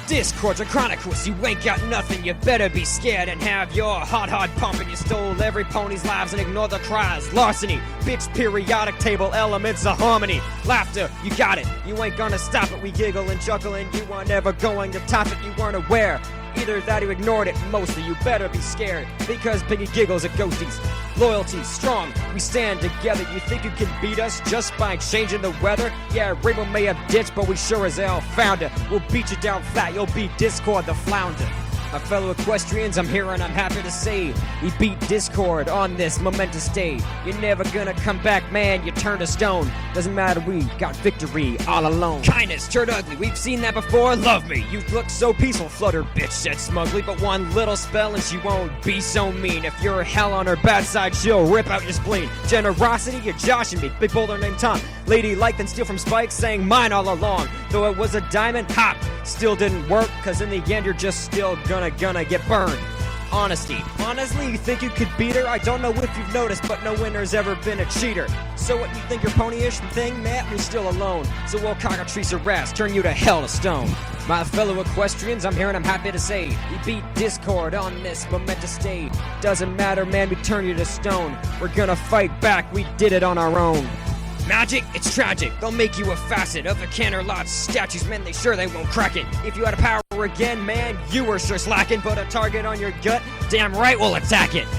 Discords and Chronicles, you ain't got nothing, you better be scared and have your heart pumping. You stole every pony's lives and ignored the cries. Larceny, bitch, periodic table, elements of harmony. Laughter, you got it, you ain't gonna stop it. We giggle and chuckle and you are never going to top it. You weren't aware, either that or ignored it. Mostly you better be scared, because Biggie giggles at ghosties. Loyalty, strong, we stand together. You think you can beat us just by changing the weather? Yeah, Rainbow may have ditched, but we sure as hell found her. We'll beat you down flat, you'll beat Discord the flounder. My fellow equestrians, I'm here and I'm happy to say we beat Discord on this momentous day. You're never gonna come back, man, you turned to stone. Doesn't matter, we got victory all alone. Kindness turned ugly, we've seen that before. Love me, you look so peaceful, Flutter bitch said smugly. But one little spell and she won't be so mean. If you're hell on her bad side, she'll rip out your spleen. Generosity, you're joshing me, big boulder named Tom. Lady like then steal from Spike, saying mine all along. Though it was a diamond, hop, still didn't work, cause in the end you're just still gonna get burned. Honesty. Honestly, you think you could beat her? I don't know if you've noticed, but no winner's ever been a cheater. So what, you think you're pony-ish thing, Matt? You're still alone. So we'll cockatrice your ass, turn you to hell to stone. My fellow equestrians, I'm here and I'm happy to say we beat Discord on this momentous day. Doesn't matter, man, we turn you to stone. We're gonna fight back, we did it on our own. Magic, it's tragic, they'll make you a facet of the Canterlot statues, man, they won't crack it. If you had a power again, man, you were sure slacking. Put a target on your gut, damn right we'll attack it.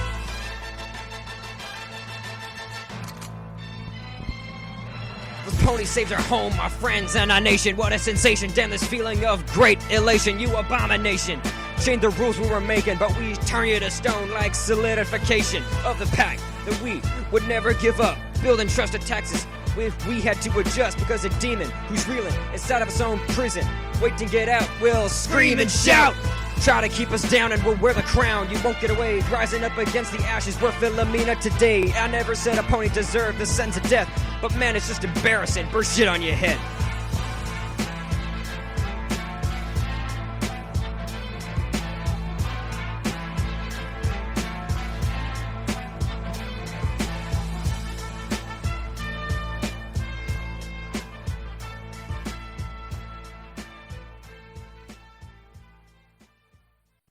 Those ponies saved our home, our friends, and our nation. What a sensation, damn this feeling of great elation, you abomination. Change the rules we were making, but we turn you to stone like solidification of the pact that we would never give up. Building trust in Texas, if we had to adjust because a demon who's reeling inside of his own prison, waiting to get out, will scream and shout. Try to keep us down and we'll wear the crown. You won't get away, rising up against the ashes. We're Philomena today. I never said a pony deserved the sentence of death, but man, it's just embarrassing. Burst shit on your head.